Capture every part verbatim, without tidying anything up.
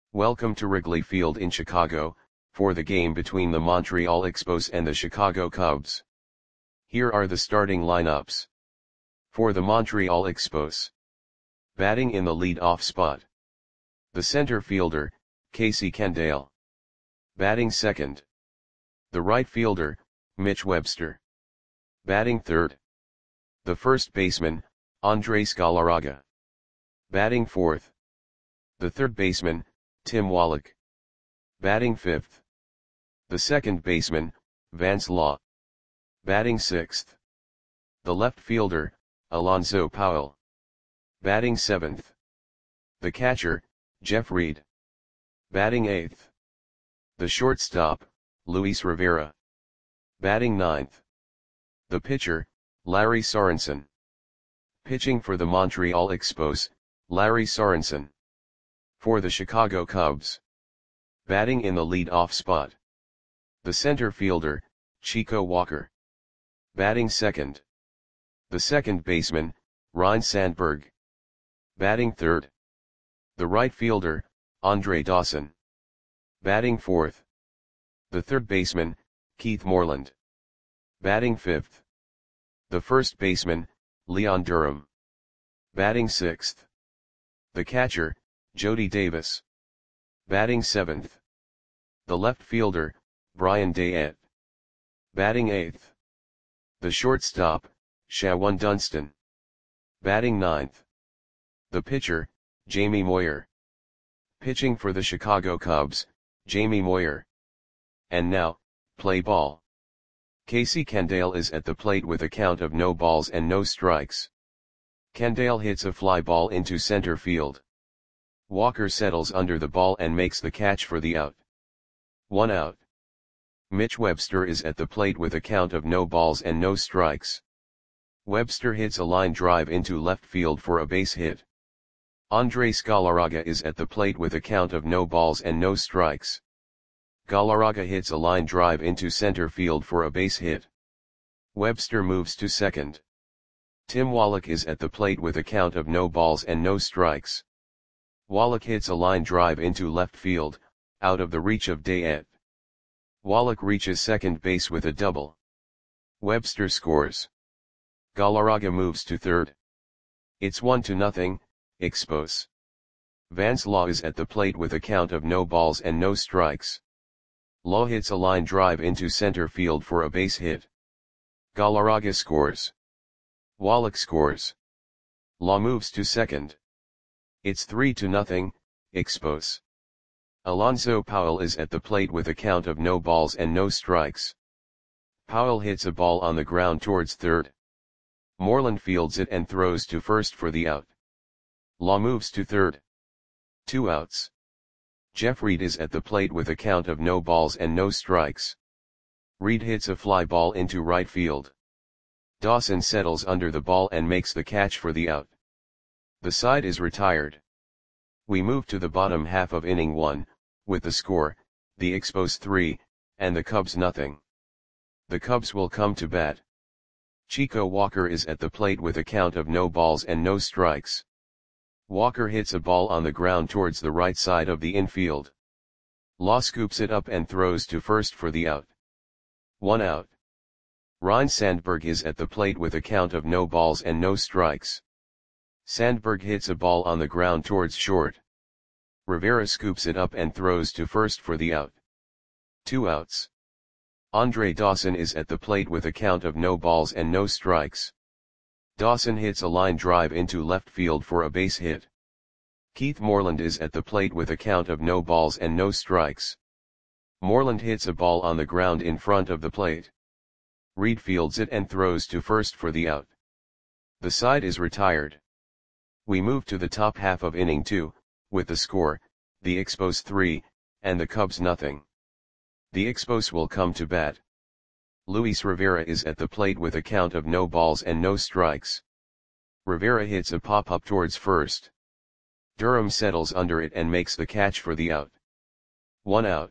Welcome to Wrigley Field in Chicago, for the game between the Montreal Expos and the Chicago Cubs. Here are the starting lineups. For the Montreal Expos. Batting in the lead-off spot. The center fielder, Casey Candaele. Batting second. The right fielder, Mitch Webster. Batting third. The first baseman, Andres Galarraga. Batting fourth. The third baseman, Tim Wallach. Batting fifth. The second baseman, Vance Law. Batting sixth. The left fielder, Alonzo Powell. Batting seventh. The catcher, Jeff Reed. Batting eighth. The shortstop, Luis Rivera. Batting ninth. The pitcher, Larry Sorensen. Pitching for the Montreal Expos, Larry Sorensen. For the Chicago Cubs. Batting in the lead-off spot. The center fielder, Chico Walker. Batting second. The second baseman, Ryne Sandberg. Batting third. The right fielder, Andre Dawson. Batting fourth. The third baseman, Keith Moreland. Batting fifth. The first baseman, Leon Durham. Batting sixth. The catcher, Jody Davis. Batting seventh. The left fielder, Brian Dayette. Batting eighth. The shortstop, Shawan Dunston. Batting ninth. The pitcher, Jamie Moyer. Pitching for the Chicago Cubs, Jamie Moyer. And now, play ball. Casey Candaele is at the plate with a count of no balls and no strikes. Candaele hits a fly ball into center field. Walker settles under the ball and makes the catch for the out. One out. Mitch Webster is at the plate with a count of no balls and no strikes. Webster hits a line drive into left field for a base hit. Andres Galarraga is at the plate with a count of no balls and no strikes. Galarraga hits a line drive into center field for a base hit. Webster moves to second. Tim Wallach is at the plate with a count of no balls and no strikes. Wallach hits a line drive into left field, out of the reach of Dayette. Wallach reaches second base with a double. Webster scores. Galarraga moves to third. It's one to nothing, Expos. Vance Law is at the plate with a count of no balls and no strikes. Law hits a line drive into center field for a base hit. Galarraga scores. Wallach scores. Law moves to second. It's three to nothing, Expos. Alonzo Powell is at the plate with a count of no balls and no strikes. Powell hits a ball on the ground towards third. Moreland fields it and throws to first for the out. Law moves to third. Two outs. Jeff Reed is at the plate with a count of no balls and no strikes. Reed hits a fly ball into right field. Dawson settles under the ball and makes the catch for the out. The side is retired. We move to the bottom half of inning one, with the score, the Expos three, and the Cubs nothing. The Cubs will come to bat. Chico Walker is at the plate with a count of no balls and no strikes. Walker hits a ball on the ground towards the right side of the infield. Law scoops it up and throws to first for the out. One out. Ryne Sandberg is at the plate with a count of no balls and no strikes. Sandberg hits a ball on the ground towards short. Rivera scoops it up and throws to first for the out. Two outs. Andre Dawson is at the plate with a count of no balls and no strikes. Dawson hits a line drive into left field for a base hit. Keith Moreland is at the plate with a count of no balls and no strikes. Moreland hits a ball on the ground in front of the plate. Reed fields it and throws to first for the out. The side is retired. We move to the top half of inning two, with the score, the Expos three, and the Cubs nothing. The Expos will come to bat. Luis Rivera is at the plate with a count of no balls and no strikes. Rivera hits a pop-up towards first. Durham settles under it and makes the catch for the out. One out.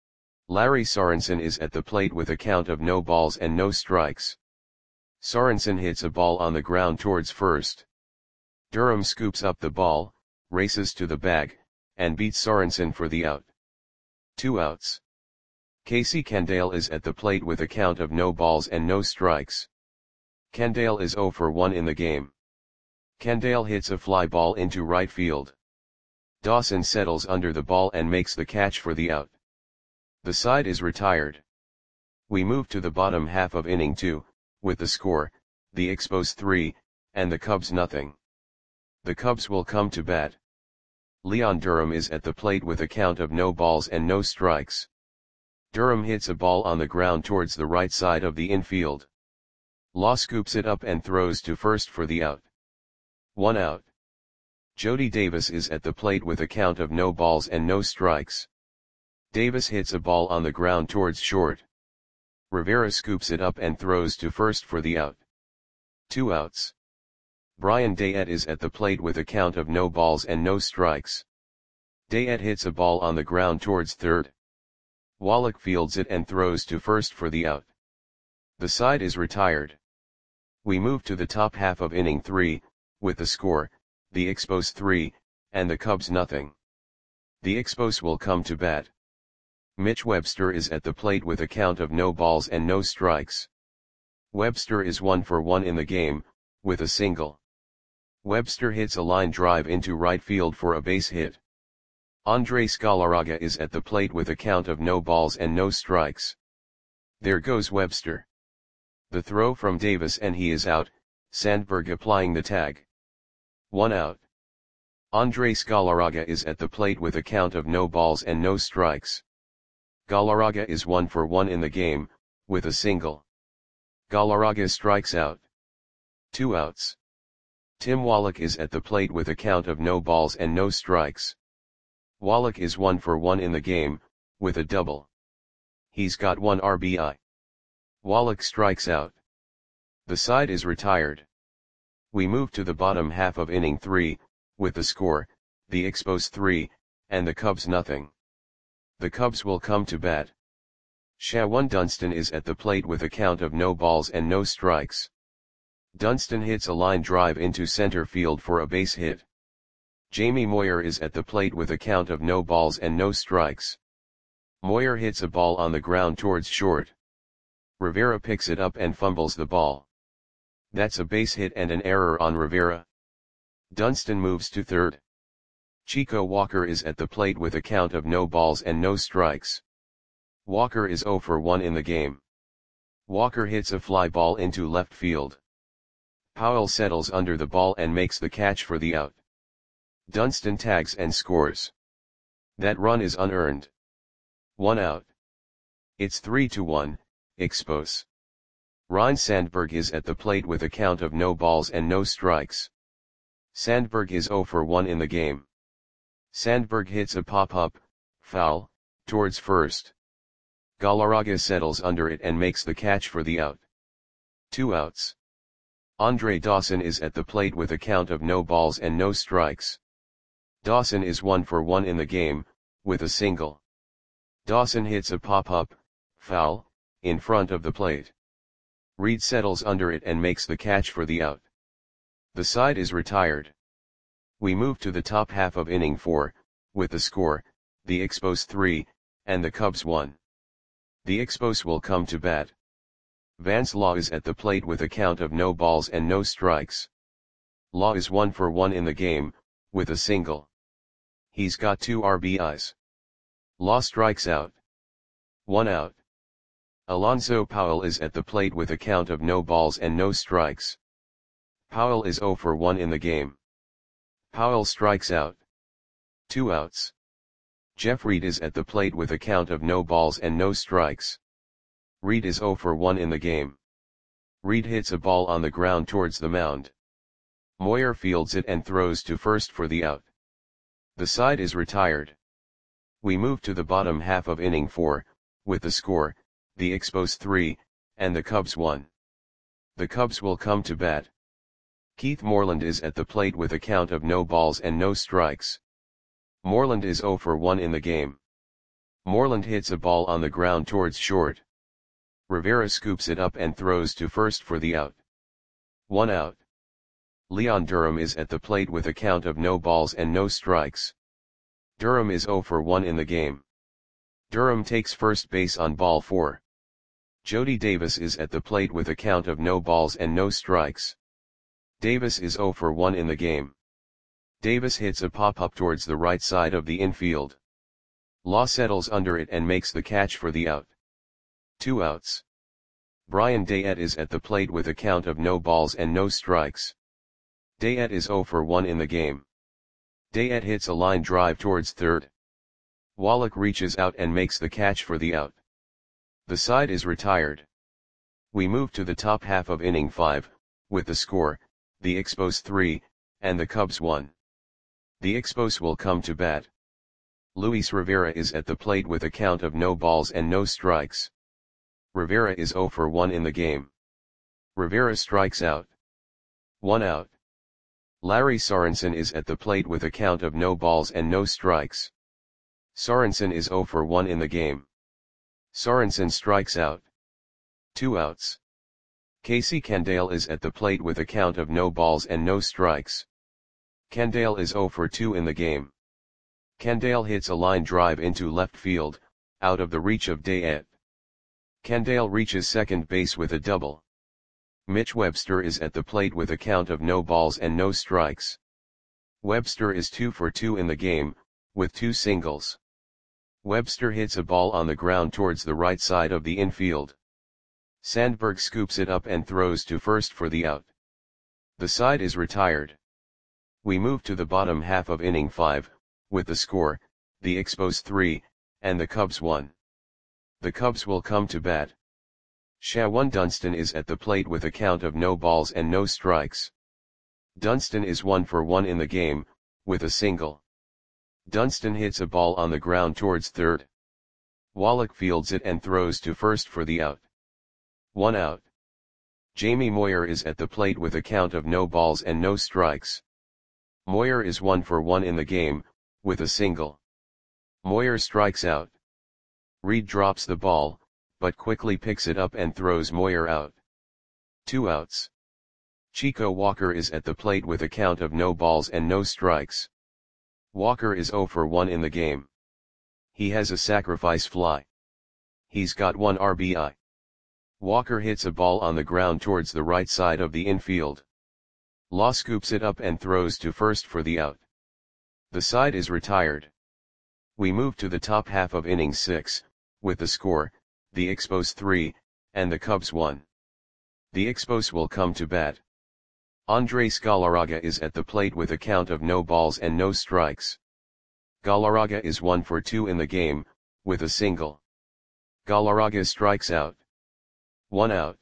Larry Sorensen is at the plate with a count of no balls and no strikes. Sorensen hits a ball on the ground towards first. Durham scoops up the ball, races to the bag, and beats Sorensen for the out. Two outs. Casey Candale is at the plate with a count of no balls and no strikes. Candale is oh for one in the game. Candale hits a fly ball into right field. Dawson settles under the ball and makes the catch for the out. The side is retired. We move to the bottom half of inning two, with the score, the Expos three, and the Cubs nothing. The Cubs will come to bat. Leon Durham is at the plate with a count of no balls and no strikes. Durham hits a ball on the ground towards the right side of the infield. Law scoops it up and throws to first for the out. One out. Jody Davis is at the plate with a count of no balls and no strikes. Davis hits a ball on the ground towards short. Rivera scoops it up and throws to first for the out. Two outs. Brian Dayette is at the plate with a count of no balls and no strikes. Dayette hits a ball on the ground towards third. Wallach fields it and throws to first for the out. The side is retired. We move to the top half of inning three, with the score, the Expos three, and the Cubs nothing. The Expos will come to bat. Mitch Webster is at the plate with a count of no balls and no strikes. Webster is one for one in the game, with a single. Webster hits a line drive into right field for a base hit. Andres Galarraga is at the plate with a count of no balls and no strikes. There goes Webster. The throw from Davis and he is out, Sandberg applying the tag. One out. Andres Galarraga is at the plate with a count of no balls and no strikes. Galarraga is one for one in the game, with a single. Galarraga strikes out. Two outs. Tim Wallach is at the plate with a count of no balls and no strikes. Wallach is one for one in the game, with a double. He's got one R B I. Wallach strikes out. The side is retired. We move to the bottom half of inning three, with the score, the Expos three, and the Cubs nothing. The Cubs will come to bat. Shawan Dunston is at the plate with a count of no balls and no strikes. Dunston hits a line drive into center field for a base hit. Jamie Moyer is at the plate with a count of no balls and no strikes. Moyer hits a ball on the ground towards short. Rivera picks it up and fumbles the ball. That's a base hit and an error on Rivera. Dunston moves to third. Chico Walker is at the plate with a count of no balls and no strikes. Walker is oh for one in the game. Walker hits a fly ball into left field. Powell settles under the ball and makes the catch for the out. Dunston tags and scores. That run is unearned. One out. It's three to one, Expos. Ryne Sandberg is at the plate with a count of no balls and no strikes. Sandberg is oh for one in the game. Sandberg hits a pop-up, foul, towards first. Galarraga settles under it and makes the catch for the out. Two outs. Andre Dawson is at the plate with a count of no balls and no strikes. Dawson is one for one in the game, with a single. Dawson hits a pop-up, foul, in front of the plate. Reed settles under it and makes the catch for the out. The side is retired. We move to the top half of inning four, with the score, the Expos three, and the Cubs one. The Expos will come to bat. Vance Law is at the plate with a count of no balls and no strikes. Law is one for one in the game, with a single. He's got two R B Is. Law strikes out. One out. Alonzo Powell is at the plate with a count of no balls and no strikes. Powell is oh for one in the game. Powell strikes out. Two outs. Jeff Reed is at the plate with a count of no balls and no strikes. Reed is oh for one in the game. Reed hits a ball on the ground towards the mound. Moyer fields it and throws to first for the out. The side is retired. We move to the bottom half of inning four, with the score, the Expos three, and the Cubs one. The Cubs will come to bat. Keith Moreland is at the plate with a count of no balls and no strikes. Moreland is oh for one in the game. Moreland hits a ball on the ground towards short. Rivera scoops it up and throws to first for the out. One out. Leon Durham is at the plate with a count of no balls and no strikes. Durham is zero for one in the game. Durham takes first base on ball four. Jody Davis is at the plate with a count of no balls and no strikes. Davis is zero for one in the game. Davis hits a pop-up towards the right side of the infield. Law settles under it and makes the catch for the out. Two outs. Brian Dayette is at the plate with a count of no balls and no strikes. Dayette is zero for one in the game. Dayette hits a line drive towards third. Wallach reaches out and makes the catch for the out. The side is retired. We move to the top half of inning five, with the score, the Expos three, and the Cubs one. The Expos will come to bat. Luis Rivera is at the plate with a count of no balls and no strikes. Rivera is zero for one in the game. Rivera strikes out. One out. Larry Sorensen is at the plate with a count of no balls and no strikes. Sorensen is zero for one in the game. Sorensen strikes out. Two outs. Casey Candale is at the plate with a count of no balls and no strikes. Candale is zero for two in the game. Candale hits a line drive into left field, out of the reach of Dayette. Candale reaches second base with a double. Mitch Webster is at the plate with a count of no balls and no strikes. Webster is two for two in the game, with two singles. Webster hits a ball on the ground towards the right side of the infield. Sandberg scoops it up and throws to first for the out. The side is retired. We move to the bottom half of inning five, with the score, the Expos three, and the Cubs one. The Cubs will come to bat. Shawan Dunston is at the plate with a count of no balls and no strikes. Dunston is one for one in the game, with a single. Dunston hits a ball on the ground towards third. Wallach fields it and throws to first for the out. One out. Jamie Moyer is at the plate with a count of no balls and no strikes. Moyer is one for one in the game, with a single. Moyer strikes out. Reed drops the ball, but quickly picks it up and throws Moyer out. Two outs. Chico Walker is at the plate with a count of no balls and no strikes. Walker is zero for one in the game. He has a sacrifice fly. He's got one R B I. Walker hits a ball on the ground towards the right side of the infield. Law scoops it up and throws to first for the out. The side is retired. We move to the top half of inning six, with the score, the Expos three, and the Cubs one. The Expos will come to bat. Andres Galarraga is at the plate with a count of no balls and no strikes. Galarraga is one for two in the game, with a single. Galarraga strikes out. One out.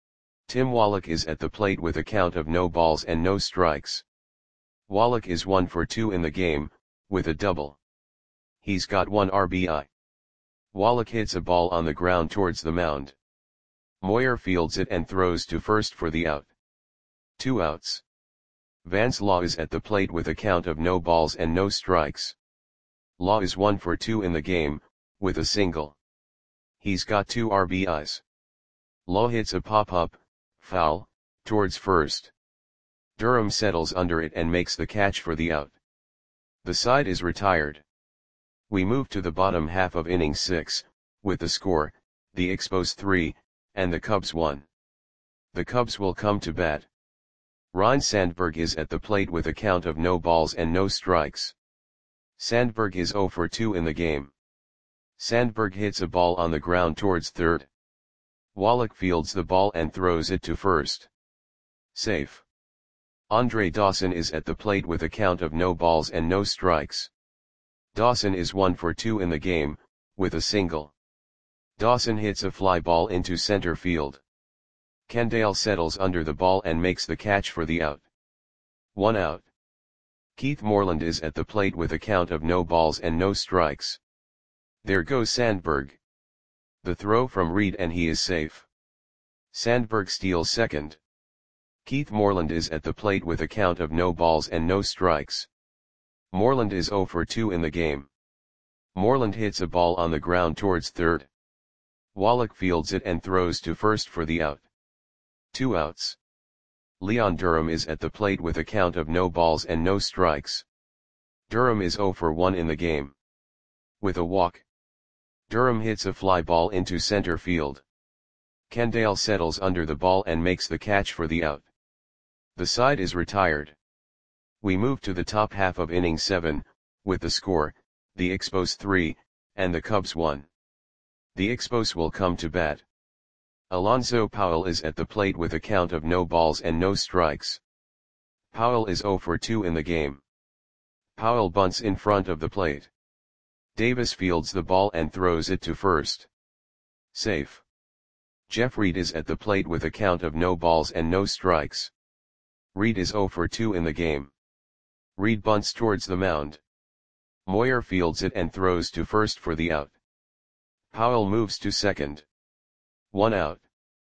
Tim Wallach is at the plate with a count of no balls and no strikes. Wallach is one for two in the game, with a double. He's got one R B I. Wallach hits a ball on the ground towards the mound. Moyer fields it and throws to first for the out. Two outs. Vance Law is at the plate with a count of no balls and no strikes. Law is one for two in the game, with a single. He's got two R B Is. Law hits a pop-up, foul, towards first. Durham settles under it and makes the catch for the out. The side is retired. We move to the bottom half of inning six, with the score, the Expos three, and the Cubs one. The Cubs will come to bat. Ryne Sandberg is at the plate with a count of no balls and no strikes. Sandberg is zero for two in the game. Sandberg hits a ball on the ground towards third. Wallach fields the ball and throws it to first. Safe. Andre Dawson is at the plate with a count of no balls and no strikes. Dawson is one for two in the game, with a single. Dawson hits a fly ball into center field. Candale settles under the ball and makes the catch for the out. One out. Keith Moreland is at the plate with a count of no balls and no strikes. There goes Sandberg. The throw from Reed and he is safe. Sandberg steals second. Keith Moreland is at the plate with a count of no balls and no strikes. Moreland is zero for two in the game. Moreland hits a ball on the ground towards third. Wallach fields it and throws to first for the out. Two outs. Leon Durham is at the plate with a count of no balls and no strikes. Durham is zero for one in the game. With a walk, Durham hits a fly ball into center field. Kendall settles under the ball and makes the catch for the out. The side is retired. We move to the top half of inning seven, with the score, the Expos three, and the Cubs one. The Expos will come to bat. Alonzo Powell is at the plate with a count of no balls and no strikes. Powell is zero for two in the game. Powell bunts in front of the plate. Davis fields the ball and throws it to first. Safe. Jeff Reed is at the plate with a count of no balls and no strikes. Reed is zero for two in the game. Reed bunts towards the mound. Moyer fields it and throws to first for the out. Powell moves to second. One out.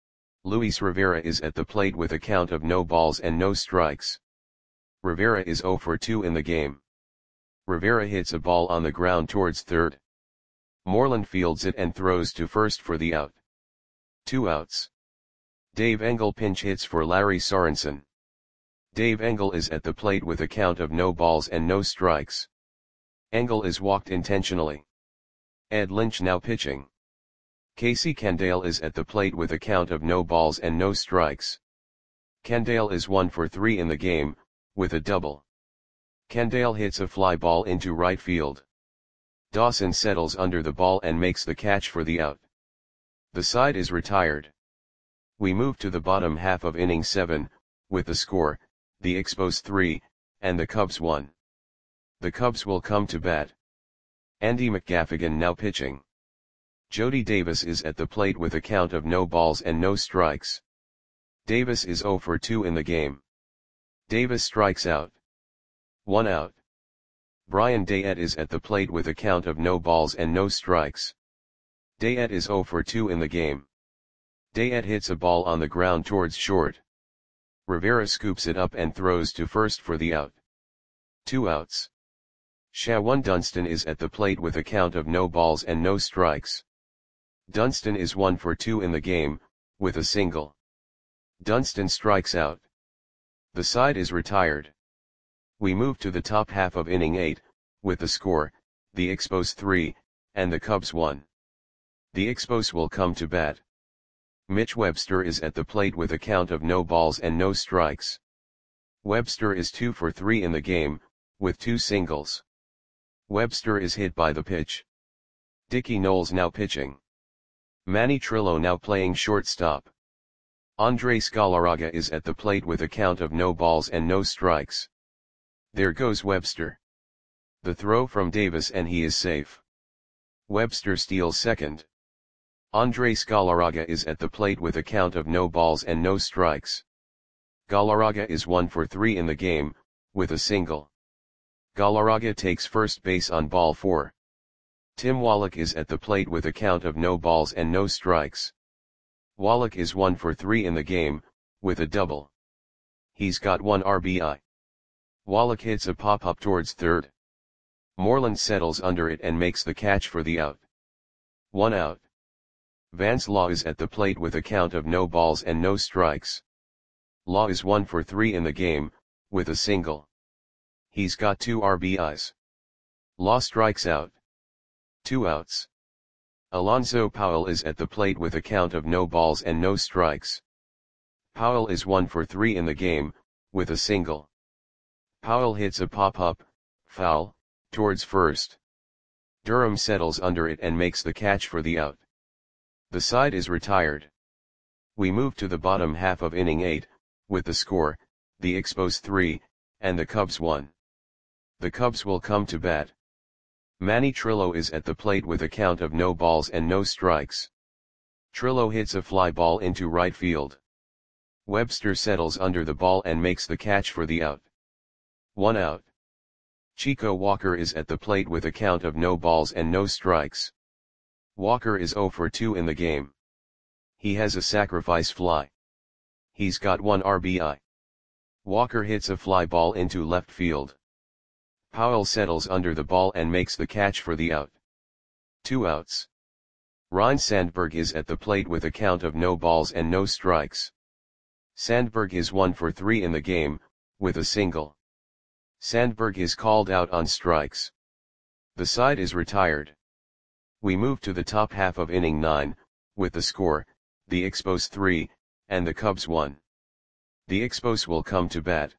Luis Rivera is at the plate with a count of no balls and no strikes. Rivera is zero for two in the game. Rivera hits a ball on the ground towards third. Moreland fields it and throws to first for the out. Two outs. Dave Engel pinch hits for Larry Sorensen. Dave Engel is at the plate with a count of no balls and no strikes. Engel is walked intentionally. Ed Lynch now pitching. Casey Kendall is at the plate with a count of no balls and no strikes. Kendall is one for three in the game, with a double. Kendall hits a fly ball into right field. Dawson settles under the ball and makes the catch for the out. The side is retired. We move to the bottom half of inning seven, with the score, the Expos three, and the Cubs one. The Cubs will come to bat. Andy McGaffigan now pitching. Jody Davis is at the plate with a count of no balls and no strikes. Davis is zero for two in the game. Davis strikes out. One out. Brian Dayette is at the plate with a count of no balls and no strikes. Dayette is zero for two in the game. Dayette hits a ball on the ground towards short. Rivera scoops it up and throws to first for the out. Two outs. Shawan Dunston is at the plate with a count of no balls and no strikes. Dunston is one for two in the game, with a single. Dunston strikes out. The side is retired. We move to the top half of inning eight, with the score, the Expos three, and the Cubs one. The Expos will come to bat. Mitch Webster is at the plate with a count of no balls and no strikes. Webster is two for three in the game, with two singles. Webster is hit by the pitch. Dickie Knowles now pitching. Manny Trillo now playing shortstop. Andres Galarraga is at the plate with a count of no balls and no strikes. There goes Webster. The throw from Davis and he is safe. Webster steals second. Andres Galarraga is at the plate with a count of no balls and no strikes. Galarraga is one for three in the game, with a single. Galarraga takes first base on ball four. Tim Wallach is at the plate with a count of no balls and no strikes. Wallach is one for three in the game, with a double. He's got one R B I. Wallach hits a pop-up towards third. Moreland settles under it and makes the catch for the out. One out. Vance Law is at the plate with a count of no balls and no strikes. Law is one for three in the game, with a single. He's got two R B Is. Law strikes out. Two outs. Alonzo Powell is at the plate with a count of no balls and no strikes. Powell is one for three in the game, with a single. Powell hits a pop-up, foul, towards first. Durham settles under it and makes the catch for the out. The side is retired. We move to the bottom half of inning eight, with the score, the Expos three, and the Cubs one. The Cubs will come to bat. Manny Trillo is at the plate with a count of no balls and no strikes. Trillo hits a fly ball into right field. Webster settles under the ball and makes the catch for the out. One out. Chico Walker is at the plate with a count of no balls and no strikes. Walker is zero for two in the game. He has a sacrifice fly. He's got one R B I. Walker hits a fly ball into left field. Powell settles under the ball and makes the catch for the out. Two outs. Ryne Sandberg is at the plate with a count of no balls and no strikes. Sandberg is one for three in the game, with a single. Sandberg is called out on strikes. The side is retired. We move to the top half of inning nine, with the score, the Expos three, and the Cubs one. The Expos will come to bat.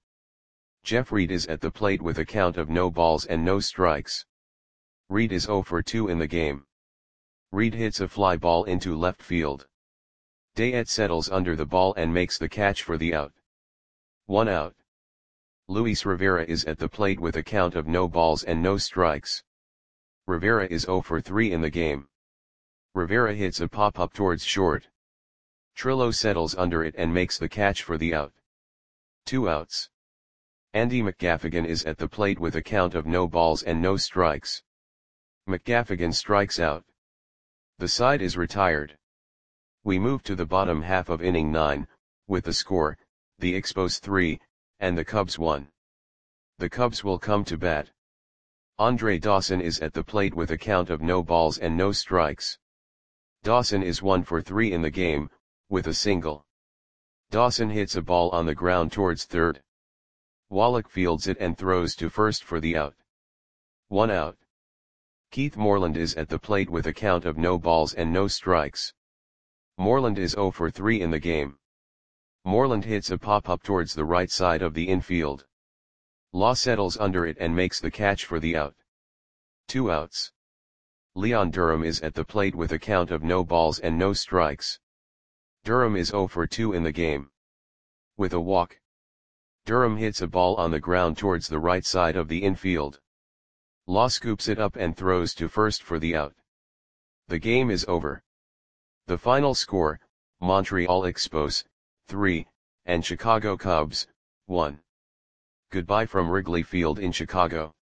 Jeff Reed is at the plate with a count of no balls and no strikes. Reed is oh for two in the game. Reed hits a fly ball into left field. Dayet settles under the ball and makes the catch for the out. One out. Luis Rivera is at the plate with a count of no balls and no strikes. Rivera is oh for three in the game. Rivera hits a pop-up towards short. Trillo settles under it and makes the catch for the out. Two outs. Andy McGaffigan is at the plate with a count of no balls and no strikes. McGaffigan strikes out. The side is retired. We move to the bottom half of inning nine, with the score, the Expos three, and the Cubs one. The Cubs will come to bat. Andre Dawson is at the plate with a count of no balls and no strikes. Dawson is one for three in the game, with a single. Dawson hits a ball on the ground towards third. Wallach fields it and throws to first for the out. One out. Keith Moreland is at the plate with a count of no balls and no strikes. Moreland is oh for three in the game. Moreland hits a pop-up towards the right side of the infield. Law settles under it and makes the catch for the out. Two outs. Leon Durham is at the plate with a count of no balls and no strikes. Durham is oh for two in the game. With a walk. Durham hits a ball on the ground towards the right side of the infield. Law scoops it up and throws to first for the out. The game is over. The final score, Montreal Expos, three, and Chicago Cubs, one. Goodbye from Wrigley Field in Chicago.